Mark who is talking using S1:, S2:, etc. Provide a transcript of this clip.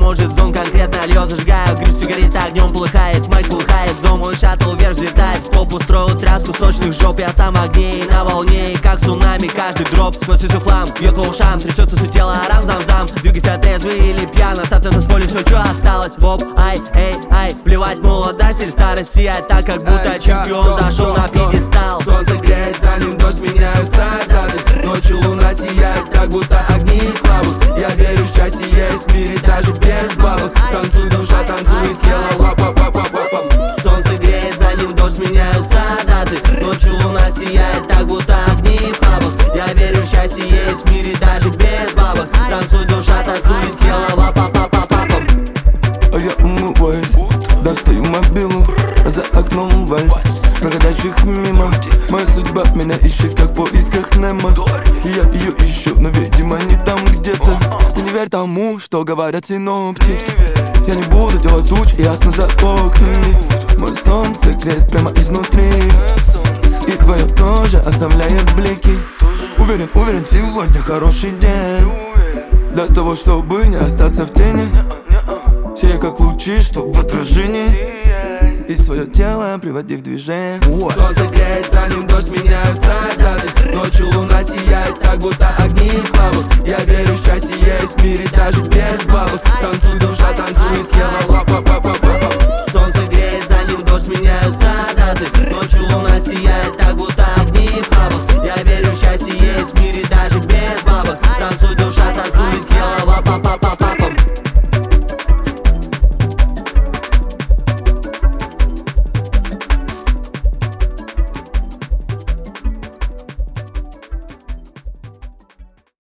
S1: может зон конкретно льет. Зажигаю гриль, сигарета огнем полыхает. Майк полыхает, дом мой шаттл вверх взлетает. В топ устроил тряску сочных жоп. Я сам огней на волне, и как цунами каждый дроп. Сносится флам, бьет по ушам, трясется все тело, арам зам-зам. Двигайся трезвый или пьян, оставь на танцполе все, что осталось. Боп, ай, эй, ай, плевать, молодость или старость. Сияет так, как будто чемпион зашел на пьедестал.
S2: Солнце греет, за ним дождь, меняются даты. Ночью луна сияет, как будто огни в клабах. Я верю, счастье есть в мире даже без бабок. Танцуй, душа танцует, тело лапа-па-па-па-па.
S1: Солнце греет, за ним дождь, меняются даты. Ночью луна сияет, так будто огни в клабах. Я верю, счастье есть в мире даже без бабок. Танцуй, душа танцует, тело лапа-па-па-па-па.
S2: А я умываюсь, достаю мобилу, а за окном вальс проходящих мимо. Моя судьба меня ищет, как в поисках Немо. И я ее ищу, но видимо не там где-то. Ты не верь тому, что говорят синоптики. Я не буду делать туч, ясно за окнами. Мой солнце греет прямо изнутри, и твое тоже оставляет блики. Уверен, уверен, сегодня хороший день для того, чтобы не остаться в тени. Все как лучи, что в отражении, и свое тело приводи в движение. Солнце греет, за ним дождь, меняются даты. Ночью луна сияет, как будто огни в клабах. Я верю, счастье есть в мире даже без бабок. Танцуй, душа танцует, тело лапа-па-па-па-па.
S1: Солнце греет, за ним дождь, меняются даты. Ночью луна сияет, так будто огни в клабах. Я верю, счастье есть в мире даже без бабок. Танцуй, душа